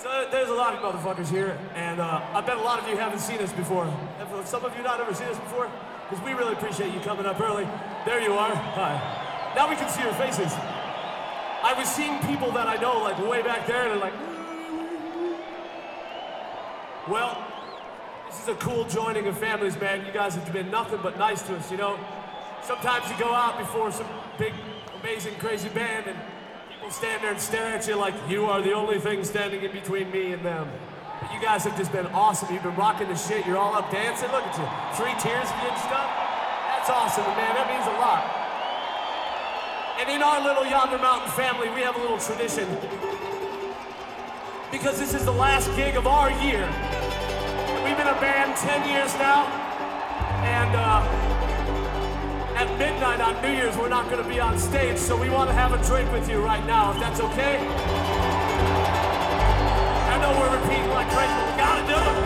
So there's a lot of motherfuckers here, and I bet a lot of you haven't seen us before. Have some of you not ever seen us before? Because we really appreciate you coming up early. There you are. Hi. Now we can see your faces. I was seeing people that I know, like, way back there, and they're like... Well, this is a cool joining of families, man. You guys have been nothing but nice to us, you know? Sometimes you go out before some big, amazing, crazy band, and people stand there and stare at you like you are the only thing standing in between me and them. But you guys have just been awesome. You've been rocking the shit. You're all up dancing. Look at you. 3 tears of you and stuff. That's awesome, man. That means a lot. And in our little Yonder Mountain family, we have a little tradition. Because this is the last gig of our year. And we've been a band 10 years now. And at midnight on New Year's, we're not going to be on stage, so we want to have a drink with you right now, if that's okay. I know we're repeating like crazy, but we gotta do it.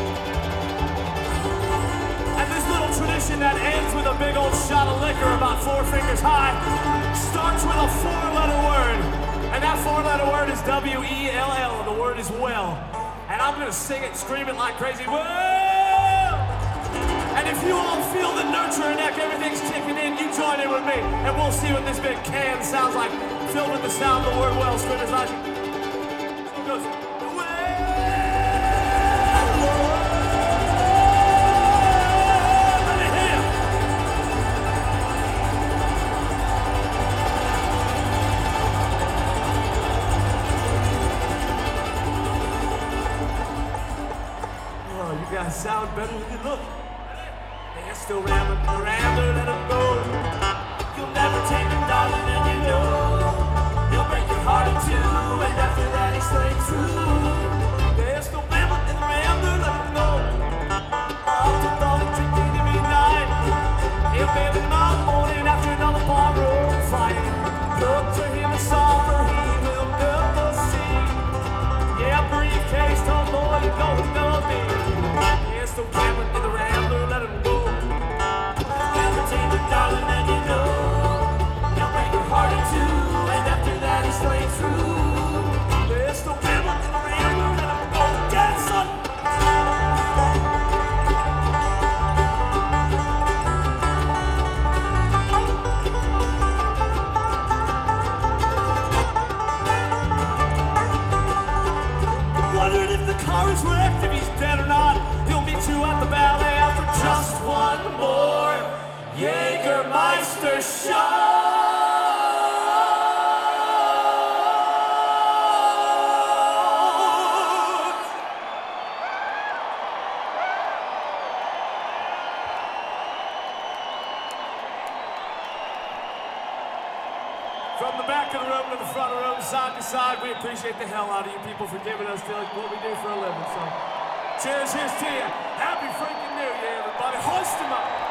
And this little tradition that ends with a big old shot of liquor about 4 fingers high starts with a 4-letter word. And that 4-letter word is W-E-L-L, and the word is well. And I'm gonna sing it, scream it like crazy, well! And if you all feel the nurture neck, everything's kicking in, you join in with me, and we'll see what this big can sounds like, filled with the sound of the word well, screamers like. So it goes. You guys sound better than you look. They're still rambling, let them go. You'll never take them, darling, and you know he'll break your heart in two, and after that he's staying true. They're still rambling, let them go. Up to darling, drinking every night. He'll be in the morning after another bar road fight. Look to him and suffer, he will never see. Yeah, briefcase, don't know what you're going to be. Here's the rambling in the rambler, let him go. Never take the darling, and you know he'll break your heart in two, and after that he's staying true. There's the rambling in the rambler, let him go. Get it, son! Wondered if the car is wrecked, if he's dead or not. He'll meet you at the ballet after just one more Jägermeister shot. From the back of the room to the front of the room, side to side, we appreciate the hell out of you people for giving us what we do for a living. So, cheers, here's to you. Happy freaking New Year, everybody. Hoist 'em up.